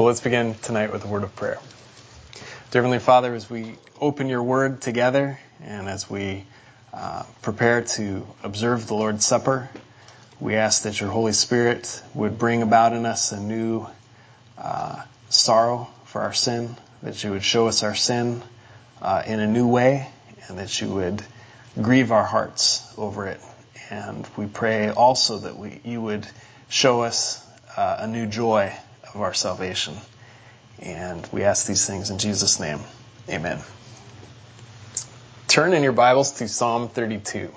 Well, let's begin tonight with a word of prayer. Dear Heavenly Father, as we open your word together and as we prepare to observe the Lord's Supper, we ask that your Holy Spirit would bring about in us a new sorrow for our sin, that you would show us our sin in a new way, and that you would grieve our hearts over it. And we pray also that you would show us a new joy of our salvation. And we ask these things in Jesus' name. Amen. Turn in your Bibles to Psalm 32.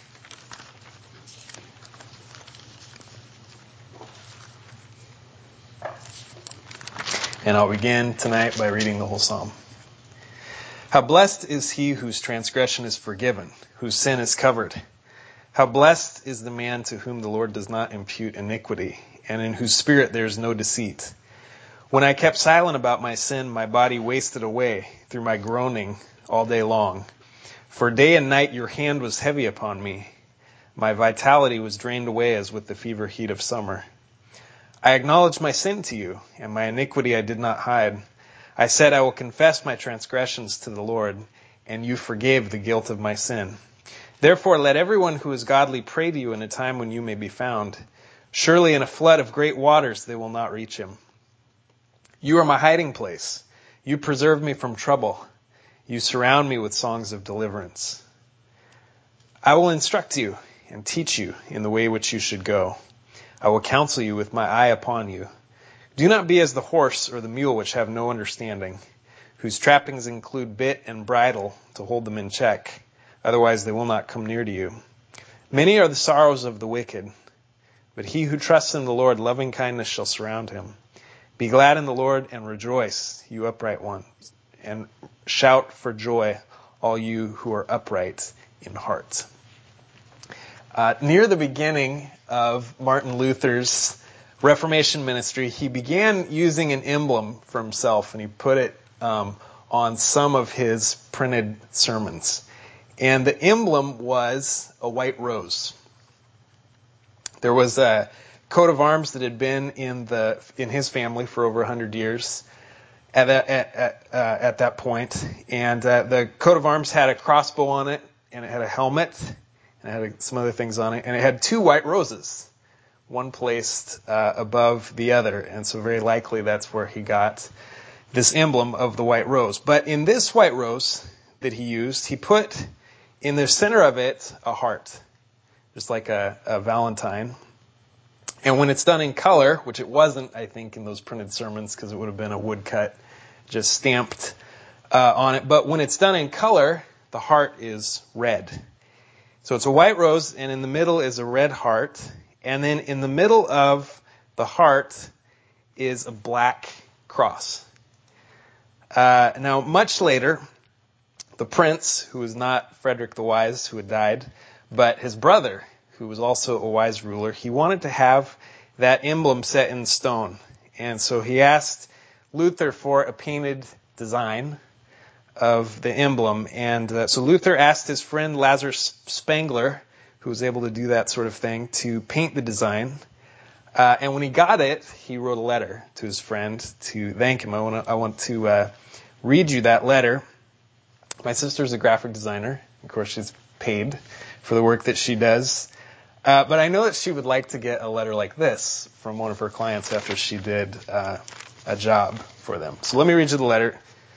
And I'll begin tonight by reading the whole psalm. How blessed is he whose transgression is forgiven, whose sin is covered. How blessed is the man to whom the Lord does not impute iniquity, and in whose spirit there is no deceit. When I kept silent about my sin, my body wasted away through my groaning all day long. For day and night your hand was heavy upon me. My vitality was drained away as with the fever heat of summer. I acknowledged my sin to you, and my iniquity I did not hide. I said, I will confess my transgressions to the Lord, and you forgave the guilt of my sin. Therefore let everyone who is godly pray to you in a time when you may be found. Surely in a flood of great waters they will not reach him. You are my hiding place. You preserve me from trouble. You surround me with songs of deliverance. I will instruct you and teach you in the way which you should go. I will counsel you with my eye upon you. Do not be as the horse or the mule which have no understanding, whose trappings include bit and bridle to hold them in check. Otherwise they will not come near to you. Many are the sorrows of the wicked, but he who trusts in the Lord, loving kindness shall surround him. Be glad in the Lord and rejoice, you upright ones, and shout for joy, all you who are upright in heart. Near the beginning of Martin Luther's Reformation ministry, he began using an emblem for himself, and he put it on some of his printed sermons. And the emblem was a white rose. There was a coat of arms that had been in his family for over 100 years at that point, and the coat of arms had a crossbow on it, and it had a helmet, and it had some other things on it, and it had two white roses, one placed above the other, and so very likely that's where he got this emblem of the white rose. But in this white rose that he used, he put in the center of it a heart, just like a Valentine. And when it's done in color, which it wasn't, I think, in those printed sermons, because it would have been a woodcut just stamped on it. But when it's done in color, the heart is red. So it's a white rose, and in the middle is a red heart. And then in the middle of the heart is a black cross. Now, much later, the prince, who was not Frederick the Wise, who had died, but his brother, who was also a wise ruler, he wanted to have that emblem set in stone. And so he asked Luther for a painted design of the emblem. And so Luther asked his friend Lazarus Spengler, who was able to do that sort of thing, to paint the design. And when he got it, he wrote a letter to his friend to thank him. I want to read you that letter. My sister's a graphic designer. Of course, she's paid for the work that she does. But I know that she would like to get a letter like this from one of her clients after she did a job for them. So let me read you the letter.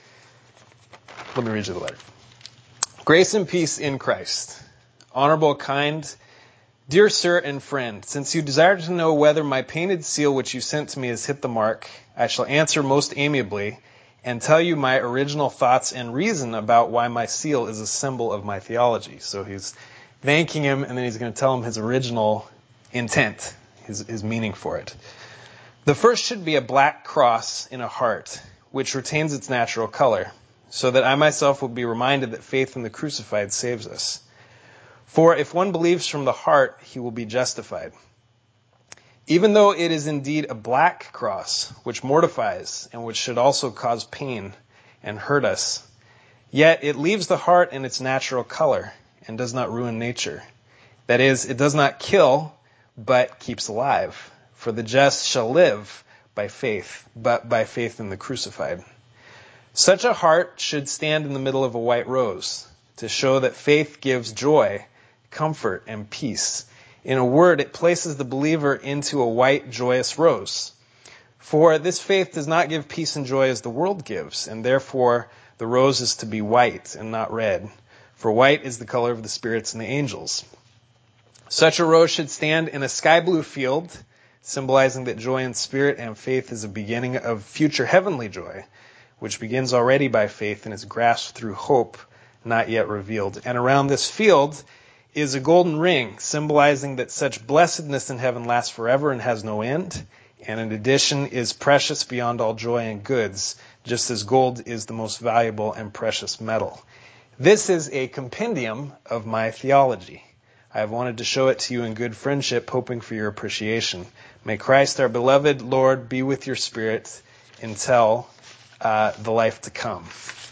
Grace and peace in Christ. Honorable, kind, dear sir and friend, since you desire to know whether my painted seal which you sent to me has hit the mark, I shall answer most amiably and tell you my original thoughts and reason about why my seal is a symbol of my theology. So he's thanking him, and then he's going to tell him his original intent, his meaning for it. The first should be a black cross in a heart, which retains its natural color, so that I myself will be reminded that faith in the crucified saves us. For if one believes from the heart, he will be justified. Even though it is indeed a black cross, which mortifies and which should also cause pain and hurt us, yet it leaves the heart in its natural color and does not ruin nature. That is, it does not kill, but keeps alive. For the just shall live by faith, but by faith in the crucified. Such a heart should stand in the middle of a white rose to show that faith gives joy, comfort, and peace. In a word, it places the believer into a white, joyous rose. For this faith does not give peace and joy as the world gives, and therefore the rose is to be white and not red. For white is the color of the spirits and the angels. Such a rose should stand in a sky blue field, symbolizing that joy in spirit and faith is a beginning of future heavenly joy, which begins already by faith and is grasped through hope not yet revealed. And around this field is a golden ring, symbolizing that such blessedness in heaven lasts forever and has no end, and in addition is precious beyond all joy and goods, just as gold is the most valuable and precious metal. This is a compendium of my theology. I have wanted to show it to you in good friendship, hoping for your appreciation. May Christ, our beloved Lord, be with your spirit until the life to come.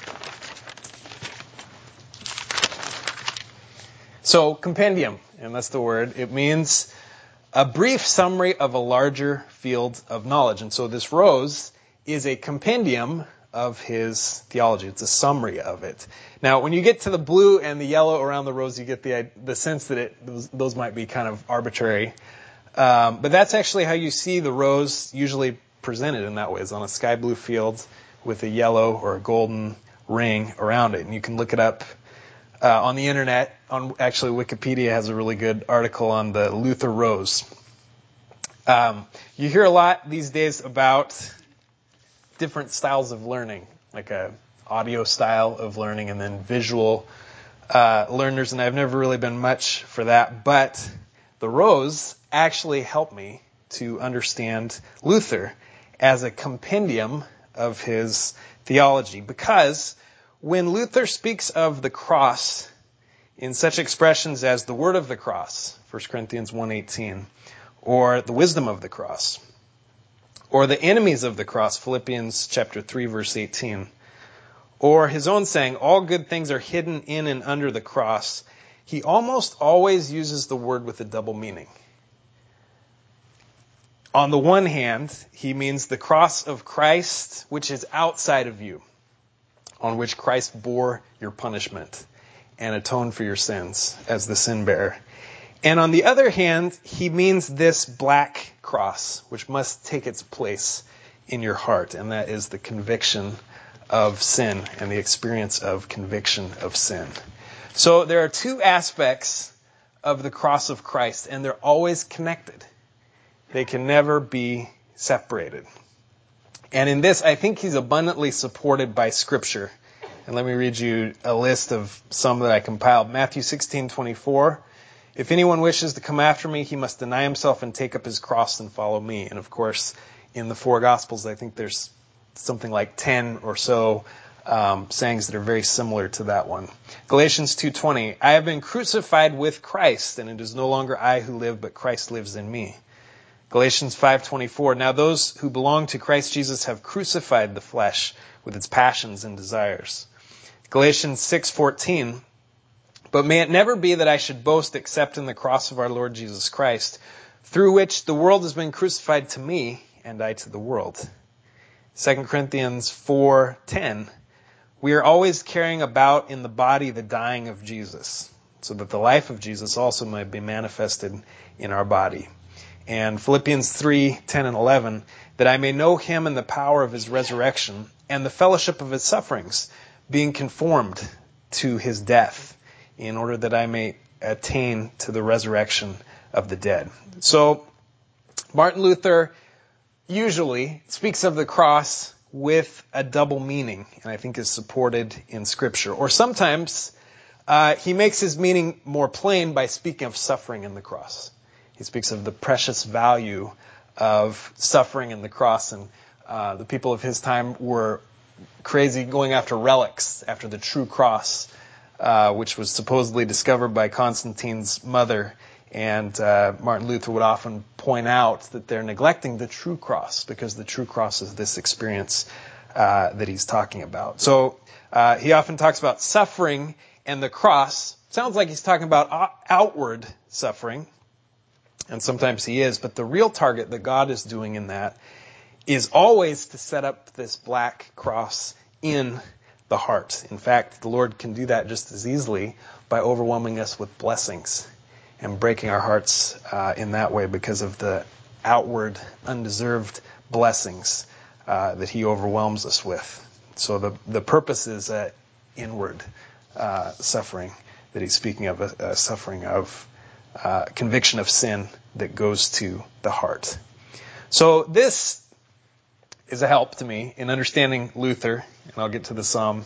So, compendium, and that's the word. It means a brief summary of a larger field of knowledge. And so this rose is a compendium of his theology. It's a summary of it. Now, when you get to the blue and the yellow around the rose, you get the sense that those might be kind of arbitrary. But that's actually how you see the rose usually presented in that way, is on a sky blue field with a yellow or a golden ring around it. And you can look it up on the internet. Actually, Wikipedia has a really good article on the Luther rose. You hear a lot these days about different styles of learning, like a audio style of learning and then visual learners, and I've never really been much for that, but the rose actually helped me to understand Luther as a compendium of his theology, because when Luther speaks of the cross in such expressions as the word of the cross, 1 Corinthians 1:18, or the wisdom of the cross, or the enemies of the cross, Philippians chapter 3, verse 18, or his own saying, all good things are hidden in and under the cross, he almost always uses the word with a double meaning. On the one hand, he means the cross of Christ, which is outside of you, on which Christ bore your punishment and atoned for your sins as the sin bearer. And on the other hand, he means this black cross, which must take its place in your heart, and that is the conviction of sin and the experience of conviction of sin. So there are two aspects of the cross of Christ, and they're always connected. They can never be separated. And in this, I think he's abundantly supported by Scripture. And let me read you a list of some that I compiled. Matthew 16:24. If anyone wishes to come after me, he must deny himself and take up his cross and follow me. And of course, in the four Gospels, I think there's something like 10 or so sayings that are very similar to that one. Galatians 2:20. I have been crucified with Christ, and it is no longer I who live, but Christ lives in me. Galatians 5:24. Now those who belong to Christ Jesus have crucified the flesh with its passions and desires. Galatians 6:14. But may it never be that I should boast except in the cross of our Lord Jesus Christ, through which the world has been crucified to me and I to the world. 2 Corinthians 4:10. We are always carrying about in the body the dying of Jesus, so that the life of Jesus also might be manifested in our body. And Philippians 3:10 and 11, that I may know him and the power of his resurrection and the fellowship of his sufferings, being conformed to his death, in order that I may attain to the resurrection of the dead. So Martin Luther usually speaks of the cross with a double meaning, and I think is supported in Scripture. Or sometimes he makes his meaning more plain by speaking of suffering in the cross. He speaks of the precious value of suffering in the cross, and the people of his time were crazy going after relics, after the true cross, which was supposedly discovered by Constantine's mother. And Martin Luther would often point out that they're neglecting the true cross, because the true cross is this experience that he's talking about. So he often talks about suffering and the cross. Sounds like he's talking about outward suffering, and sometimes he is, but the real target that God is doing in that is always to set up this black cross in the heart. In fact, the Lord can do that just as easily by overwhelming us with blessings and breaking our hearts in that way because of the outward, undeserved blessings that he overwhelms us with. So the purpose is inward suffering that he's speaking of, a suffering of conviction of sin that goes to the heart. So this is a help to me in understanding Luther, and I'll get to the psalm.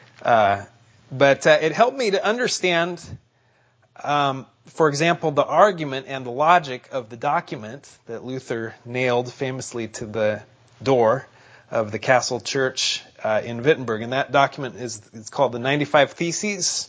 But it helped me to understand, for example, the argument and the logic of the document that Luther nailed famously to the door of the Castle Church in Wittenberg. And that document it's called the 95 Theses,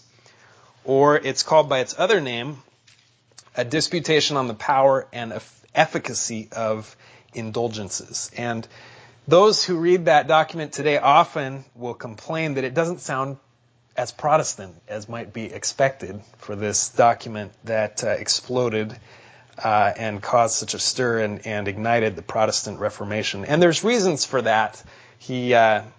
or it's called by its other name, A Disputation on the Power and Efficacy of Indulgences. And those who read that document today often will complain that it doesn't sound as Protestant as might be expected for this document that exploded and caused such a stir and ignited the Protestant Reformation. And there's reasons for that. He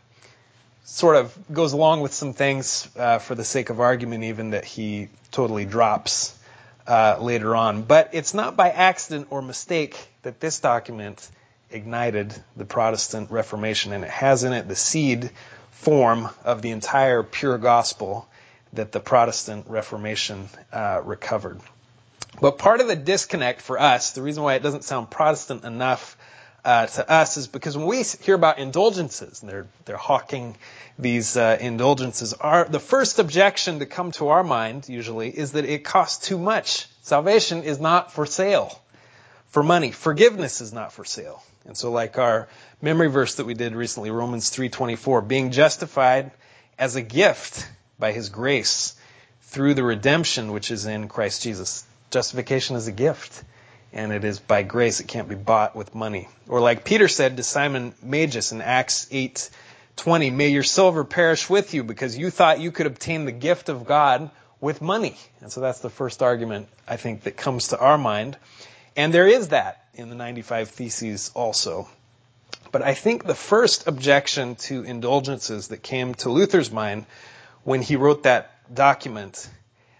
sort of goes along with some things for the sake of argument even that he totally drops later on. But it's not by accident or mistake that this document ignited the Protestant Reformation, and it has in it the seed form of the entire pure gospel that the Protestant Reformation recovered. But part of the disconnect for us, the reason why it doesn't sound Protestant enough to us, is because when we hear about indulgences, and they're hawking these indulgences, the first objection to come to our mind usually is that it costs too much. Salvation is not for sale for money. Forgiveness is not for sale. And so like our memory verse that we did recently, Romans 3:24, being justified as a gift by his grace through the redemption which is in Christ Jesus. Justification is a gift, and it is by grace. It can't be bought with money. Or like Peter said to Simon Magus in Acts 8:20, may your silver perish with you because you thought you could obtain the gift of God with money. And so that's the first argument, I think, that comes to our mind. And there is that in the 95 Theses also. But I think the first objection to indulgences that came to Luther's mind when he wrote that document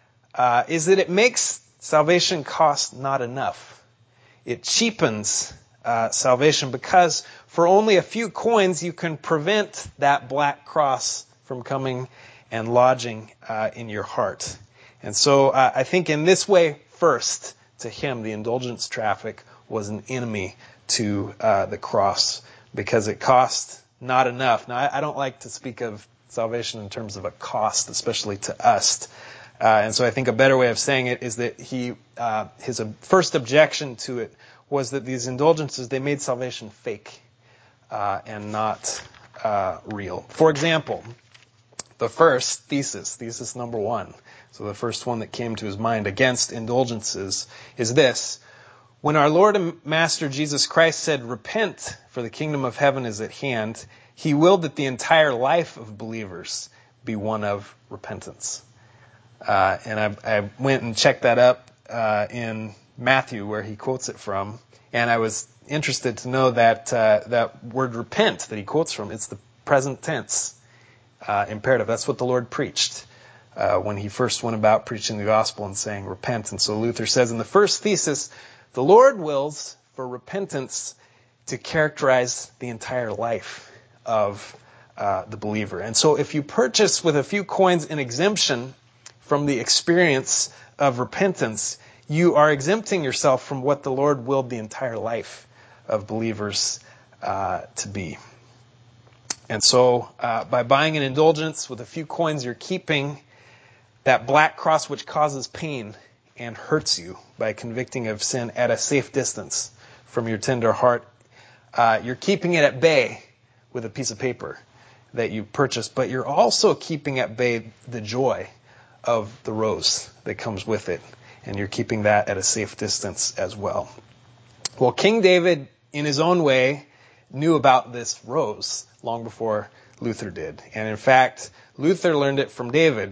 is that it makes salvation cost not enough. It cheapens salvation because for only a few coins you can prevent that black cross from coming and lodging in your heart. And so I think in this way, first, to him, the indulgence traffic was an enemy to the cross because it cost not enough. Now, I don't like to speak of salvation in terms of a cost, especially to us. And so I think a better way of saying it is that his first objection to it was that these indulgences, they made salvation fake and not real. For example, the first thesis number 1, so the first one that came to his mind against indulgences is this: when our Lord and Master Jesus Christ said, repent, for the kingdom of heaven is at hand, he willed that the entire life of believers be one of repentance. And I went and checked that up in Matthew, where he quotes it from, and I was interested to know that that word repent that he quotes from, it's the present tense imperative. That's what the Lord preached when he first went about preaching the gospel and saying repent. And so Luther says in the first thesis, the Lord wills for repentance to characterize the entire life of the believer. And so if you purchase with a few coins an exemption from the experience of repentance, you are exempting yourself from what the Lord willed the entire life of believers to be. And so by buying an indulgence with a few coins, you're keeping that black cross which causes pain and hurts you by convicting of sin at a safe distance from your tender heart. You're keeping it at bay with a piece of paper that you purchased, but you're also keeping at bay the joy of the rose that comes with it, and you're keeping that at a safe distance as well. Well, King David, in his own way, knew about this rose long before Luther did. And in fact, Luther learned it from David.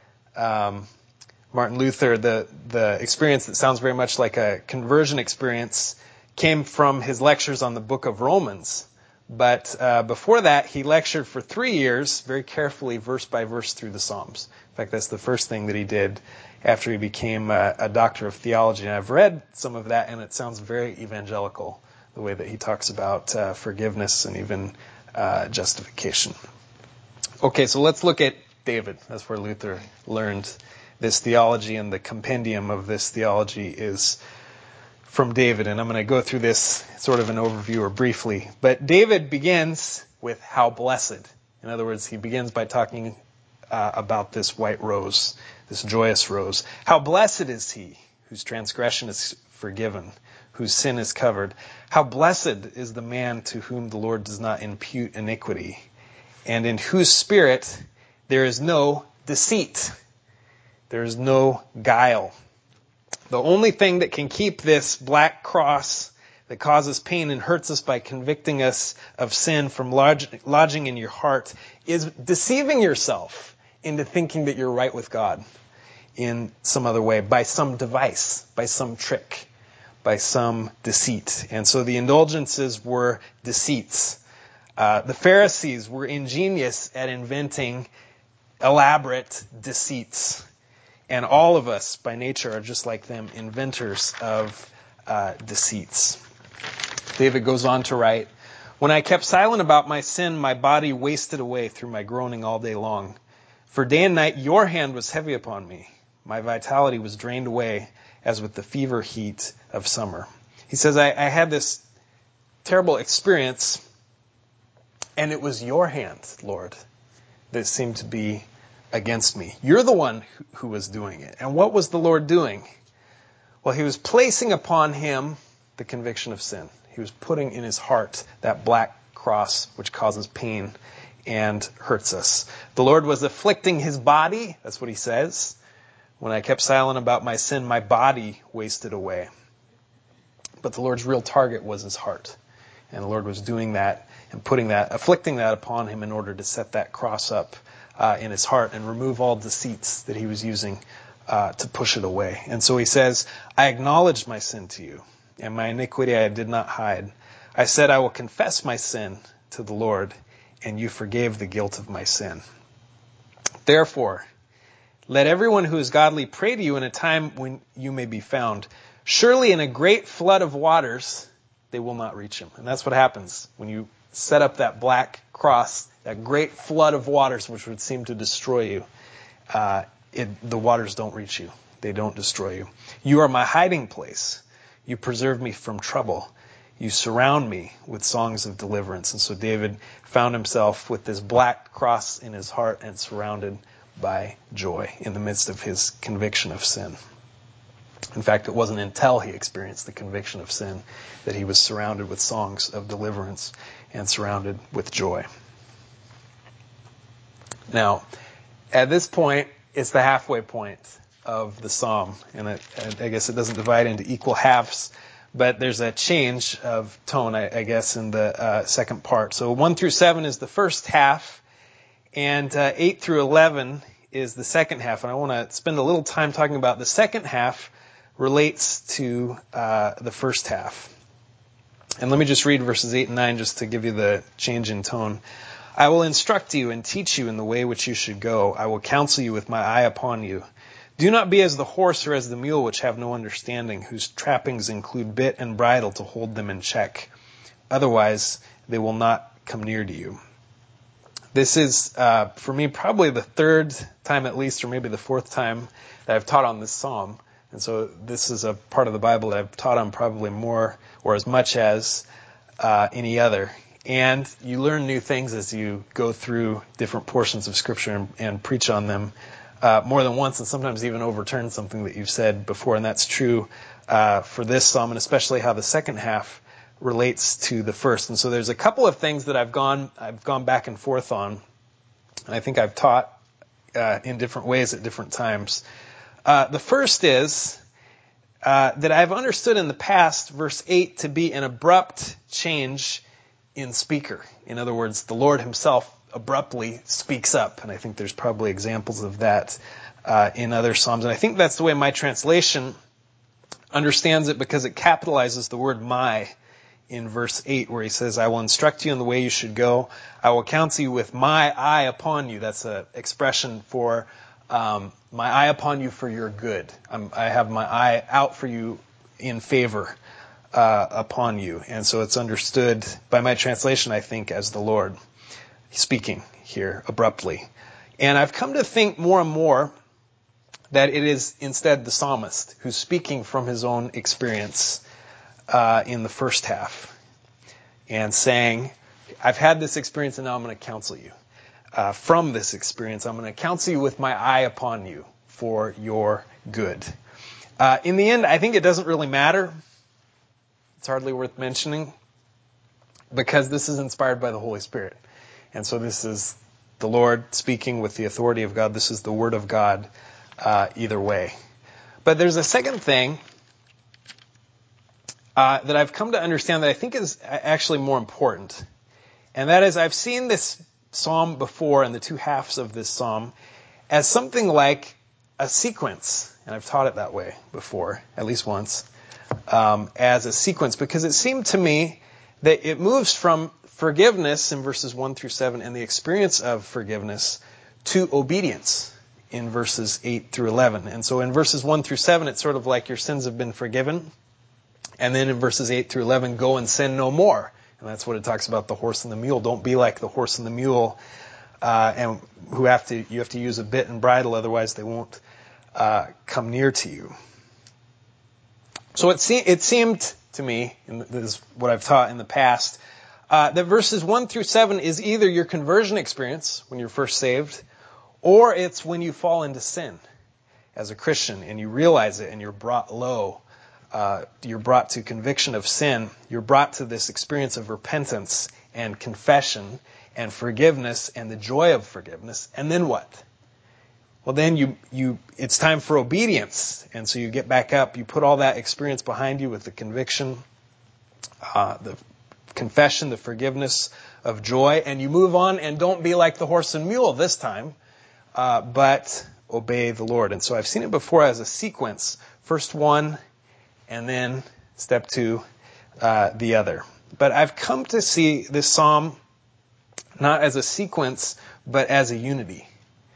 Martin Luther, the experience that sounds very much like a conversion experience, came from his lectures on the book of Romans, But before that, he lectured for 3 years, very carefully, verse by verse, through the Psalms. In fact, that's the first thing that he did after he became a doctor of theology. And I've read some of that, and it sounds very evangelical, the way that he talks about forgiveness and even justification. Okay, so let's look at David. That's where Luther learned this theology, and the compendium of this theology is from David. And I'm going to go through this sort of an overview or briefly. But David begins with how blessed. In other words, he begins by talking about this white rose, this joyous rose. How blessed is he whose transgression is forgiven, whose sin is covered. How blessed is the man to whom the Lord does not impute iniquity, and in whose spirit there is no deceit. There is no guile. The only thing that can keep this black cross that causes pain and hurts us by convicting us of sin from lodging in your heart is deceiving yourself into thinking that you're right with God in some other way, by some device, by some trick, by some deceit. And so the indulgences were deceits. The Pharisees were ingenious at inventing elaborate deceits. And all of us, by nature, are just like them, inventors of deceits. David goes on to write, "When I kept silent about my sin, my body wasted away through my groaning all day long. For day and night your hand was heavy upon me. My vitality was drained away as with the fever heat of summer." He says, I had this terrible experience, and it was your hand, Lord, that seemed to be against me. You're the one who was doing it. And what was the Lord doing? Well, he was placing upon him the conviction of sin. He was putting in his heart that black cross which causes pain and hurts us. The Lord was afflicting his body. That's what he says. When I kept silent about my sin, my body wasted away. But the Lord's real target was his heart. And the Lord was doing that and putting that, afflicting that upon him in order to set that cross up in his heart and remove all deceits that he was using to push it away. And so he says, I acknowledged my sin to you, and my iniquity I did not hide. I said, I will confess my sin to the Lord, and you forgave the guilt of my sin. Therefore, let everyone who is godly pray to you in a time when you may be found. Surely in a great flood of waters, they will not reach him. And that's what happens when you set up that black cross, that great flood of waters which would seem to destroy you. The waters don't reach you. They don't destroy you. You are my hiding place. You preserve me from trouble. You surround me with songs of deliverance. And so David found himself with this black cross in his heart and surrounded by joy in the midst of his conviction of sin. In fact, it wasn't until he experienced the conviction of sin that he was surrounded with songs of deliverance and surrounded with joy. Now, at this point, it's the halfway point of the psalm, and I guess it doesn't divide into equal halves, but there's a change of tone, I guess, in the second part. So 1 through 7 is the first half, and 8 through 11 is the second half. And I want to spend a little time talking about the second half relates to the first half. And let me just read verses 8 and 9 just to give you the change in tone. I will instruct you and teach you in the way which you should go. I will counsel you with my eye upon you. Do not be as the horse or as the mule which have no understanding, whose trappings include bit and bridle to hold them in check. Otherwise, they will not come near to you. This is, for me, probably the third time at least, or maybe the fourth time that I've taught on this psalm. And so this is a part of the Bible that I've taught on probably more or as much as any other. And you learn new things as you go through different portions of Scripture and preach on them more than once, and sometimes even overturn something that you've said before. And that's true for this psalm, and especially how the second half relates to the first. And so there's a couple of things that I've gone back and forth on, and I think I've taught in different ways at different times. The first is that I've understood in the past verse 8 to be an abrupt change in speaker. In other words, the Lord himself abruptly speaks up, and I think there's probably examples of that in other psalms. And I think that's the way my translation understands it, because it capitalizes the word my in verse 8 where he says, I will instruct you in the way you should go. I will counsel you with my eye upon you. That's an expression for my eye upon you for your good. I have my eye out for you in favor upon you. And so it's understood by my translation, I think, as the Lord speaking here abruptly. And I've come to think more and more that it is instead the psalmist who's speaking from his own experience in the first half and saying, I've had this experience and now I'm going to counsel you. From this experience, I'm going to counsel you with my eye upon you for your good. In the end, I think it doesn't really matter. It's hardly worth mentioning because this is inspired by the Holy Spirit. And so this is the Lord speaking with the authority of God. This is the Word of God either way. But there's a second thing that I've come to understand that I think is actually more important. And that is I've seen this psalm before and the two halves of this psalm as something like a sequence. And I've taught it that way before, at least once, as a sequence. Because it seemed to me that it moves from forgiveness in verses 1 through 7 and the experience of forgiveness to obedience in verses 8 through 11. And so in verses 1 through 7, it's sort of like your sins have been forgiven. And then in verses 8 through 11, go and sin no more. And that's what it talks about the horse and the mule. Don't be like the horse and the mule, and you have to use a bit and bridle, otherwise they won't come near to you. So it seemed to me, and this is what I've taught in the past, that verses 1 through 7 is either your conversion experience when you're first saved, or it's when you fall into sin as a Christian and you realize it and you're brought low. You're brought to conviction of sin. You're brought to this experience of repentance and confession and forgiveness and the joy of forgiveness. And then what? Well, then it's time for obedience. And so you get back up. You put all that experience behind you with the conviction, the confession, the forgiveness of joy, and you move on and don't be like the horse and mule this time, but obey the Lord. And so I've seen it before as a sequence. First one, and then step 2, the other. But I've come to see this psalm not as a sequence, but as a unity.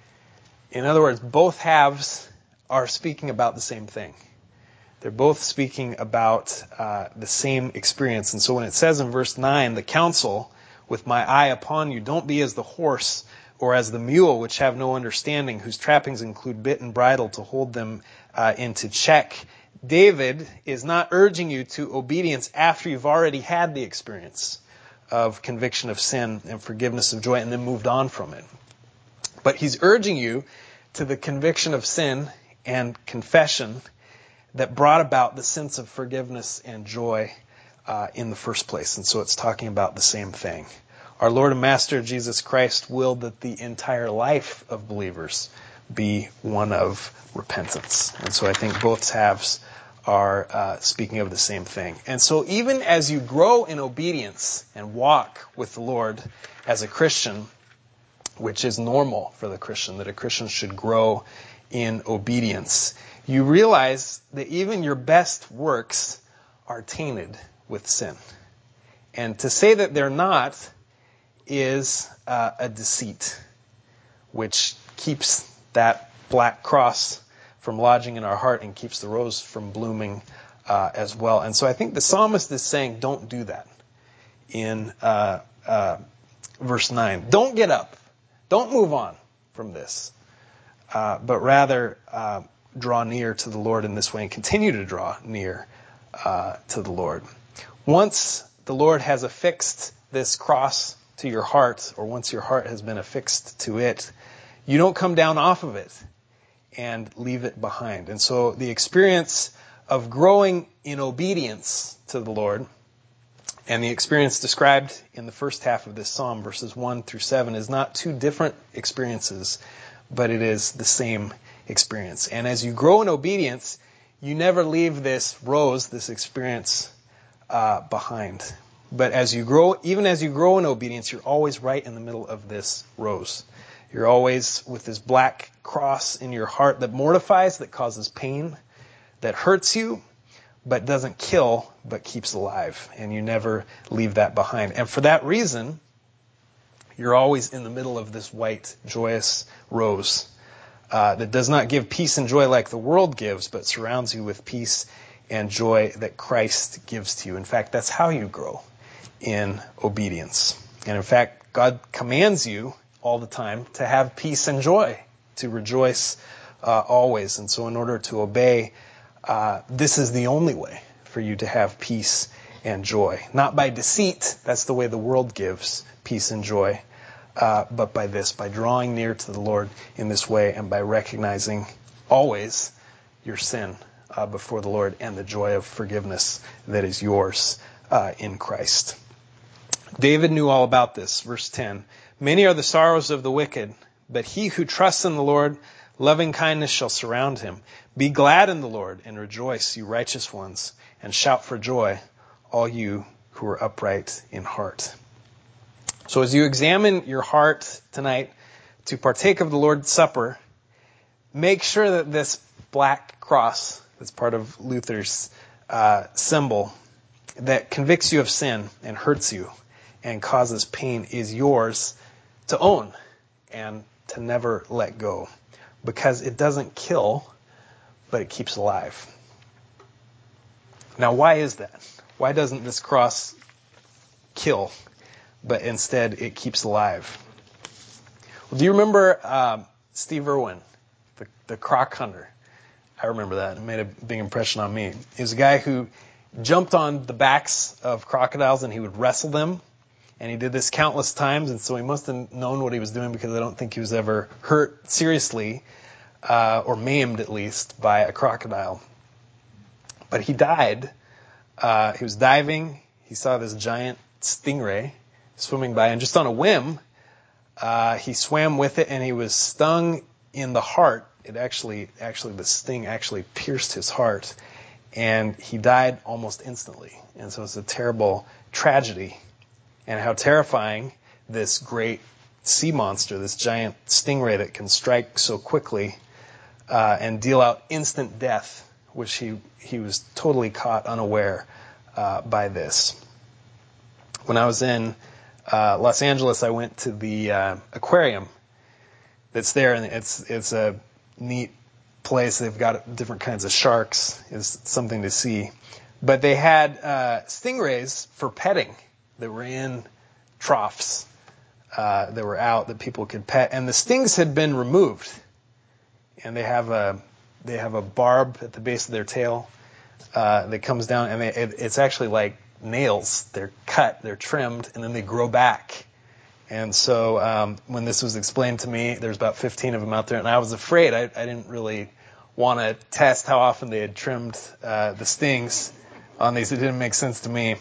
In other words, both halves are speaking about the same thing. They're both speaking about the same experience. And so when it says in verse 9, the counsel with my eye upon you, don't be as the horse or as the mule, which have no understanding, whose trappings include bit and bridle to hold them into check. David is not urging you to obedience after you've already had the experience of conviction of sin and forgiveness of joy and then moved on from it. But he's urging you to the conviction of sin and confession that brought about the sense of forgiveness and joy in the first place. And so it's talking about the same thing. Our Lord and Master Jesus Christ willed that the entire life of believers be one of repentance. And so I think both halves are speaking of the same thing. And so even as you grow in obedience and walk with the Lord as a Christian, which is normal for the Christian, that a Christian should grow in obedience, you realize that even your best works are tainted with sin. And to say that they're not is a deceit, which keeps that black cross from lodging in our heart and keeps the rose from blooming as well. And so I think the psalmist is saying, don't do that in verse 9. Don't get up. Don't move on from this. But rather draw near to the Lord in this way and continue to draw near to the Lord. Once the Lord has affixed this cross to your heart, or once your heart has been affixed to it, you don't come down off of it and leave it behind. And so the experience of growing in obedience to the Lord and the experience described in the first half of this psalm, verses 1 through 7, is not two different experiences, but it is the same experience. And as you grow in obedience, you never leave this rose, this experience, behind. But as you grow, even as you grow in obedience, you're always right in the middle of this rose. You're always with this black cross in your heart that mortifies, that causes pain, that hurts you, but doesn't kill, but keeps alive. And you never leave that behind. And for that reason, you're always in the middle of this white, joyous rose that does not give peace and joy like the world gives, but surrounds you with peace and joy that Christ gives to you. In fact, that's how you grow in obedience. And in fact, God commands you all the time to have peace and joy, to rejoice always. And so in order to obey, this is the only way for you to have peace and joy. Not by deceit, that's the way the world gives peace and joy, but by this, by drawing near to the Lord in this way and by recognizing always your sin before the Lord and the joy of forgiveness that is yours in Christ. David knew all about this. Verse 10, many are the sorrows of the wicked, but he who trusts in the Lord, loving kindness shall surround him. Be glad in the Lord and rejoice, you righteous ones, and shout for joy, all you who are upright in heart. So as you examine your heart tonight to partake of the Lord's Supper, make sure that this black cross, that's part of Luther's symbol, that convicts you of sin and hurts you and causes pain, is yours to own and to never let go. Because it doesn't kill, but it keeps alive. Now, why is that? Why doesn't this cross kill, but instead it keeps alive? Well, do you remember Steve Irwin, the croc hunter? I remember that. It made a big impression on me. He was a guy who jumped on the backs of crocodiles and he would wrestle them. And he did this countless times, and so he must have known what he was doing, because I don't think he was ever hurt seriously, or maimed at least, by a crocodile. But he died. He was diving. He saw this giant stingray swimming by, and just on a whim, he swam with it, and he was stung in the heart. It actually, the sting actually pierced his heart, and he died almost instantly. And so it's a terrible tragedy. And how terrifying this great sea monster, this giant stingray that can strike so quickly and deal out instant death, which he was totally caught unaware by this. When I was in Los Angeles, I went to the aquarium that's there, and it's a neat place. They've got different kinds of sharks. It's something to see. But they had stingrays for petting that were in troughs that were out that people could pet, and the stings had been removed, and they have a barb at the base of their tail that comes down, and it's actually like nails. They're cut, they're trimmed, and then they grow back. And so when this was explained to me, there's about 15 of them out there, and I was afraid. I didn't really want to test how often they had trimmed the stings on these. It didn't make sense to me.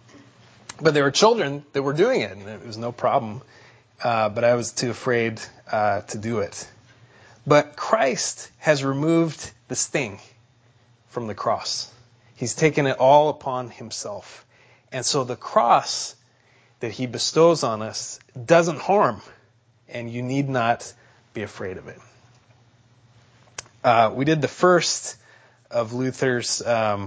But there were children that were doing it, and it was no problem. But I was too afraid to do it. But Christ has removed the sting from the cross. He's taken it all upon himself. And so the cross that he bestows on us doesn't harm, and you need not be afraid of it. We did the first of Luther's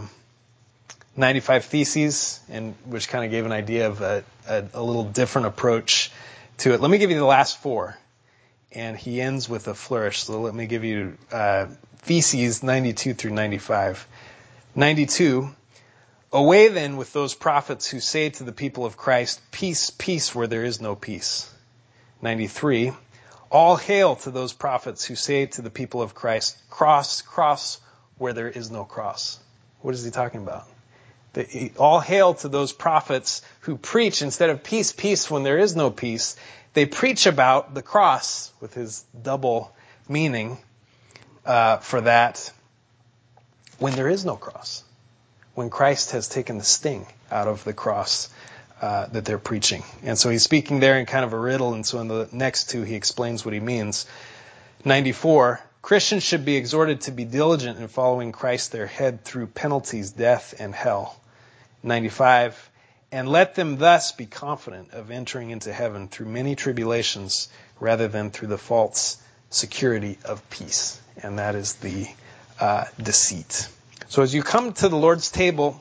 95 Theses, which kind of gave an idea of a little different approach to it. Let me give you the last four, and he ends with a flourish. So let me give you Theses 92 through 95. 92, away then with those prophets who say to the people of Christ, peace, peace, where there is no peace. 93, all hail to those prophets who say to the people of Christ, cross, cross, where there is no cross. What is he talking about? All hail to those prophets who preach, instead of peace, peace, when there is no peace, they preach about the cross, with his double meaning for that, when there is no cross. When Christ has taken the sting out of the cross that they're preaching. And so he's speaking there in kind of a riddle, and so in the next two he explains what he means. 94, Christians should be exhorted to be diligent in following Christ their head through penalties, death, and hell. 95, and let them thus be confident of entering into heaven through many tribulations rather than through the false security of peace. And that is the deceit. So as you come to the Lord's table,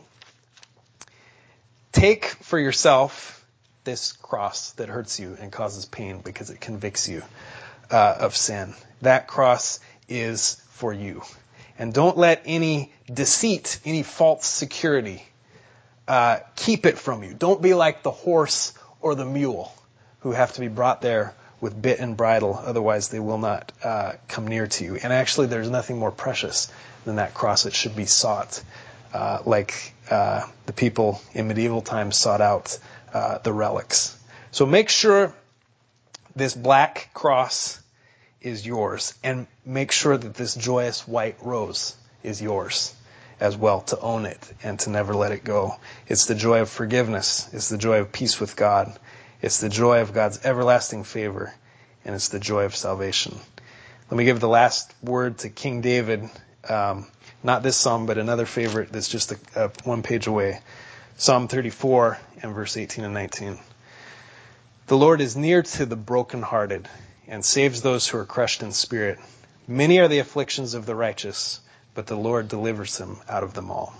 take for yourself this cross that hurts you and causes pain because it convicts you of sin. That cross is for you. And don't let any deceit, any false security, keep it from you. Don't be like the horse or the mule who have to be brought there with bit and bridle, otherwise they will not come near to you. And actually there's nothing more precious than that cross. It should be sought, like the people in medieval times sought out the relics. So make sure this black cross is yours, and make sure that this joyous white rose is yours as well, to own it and to never let it go. It's the joy of forgiveness. It's the joy of peace with God. It's the joy of God's everlasting favor, and it's the joy of salvation. Let me give the last word to King David. Not this psalm, but another favorite that's just one page away. Psalm 34 and verse 18 and 19. The Lord is near to the brokenhearted and saves those who are crushed in spirit. Many are the afflictions of the righteous, but the Lord delivers him out of them all.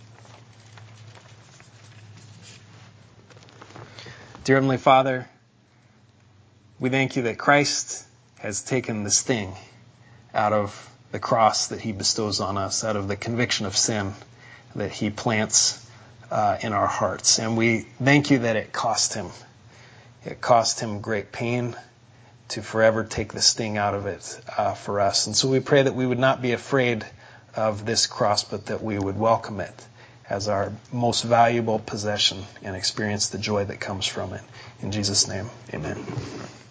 Dear Heavenly Father, we thank you that Christ has taken the sting out of the cross that he bestows on us, out of the conviction of sin that he plants in our hearts. And we thank you that it cost him. It cost him great pain to forever take the sting out of it for us. And so we pray that we would not be afraid of this cross, but that we would welcome it as our most valuable possession and experience the joy that comes from it. In Jesus' name, amen.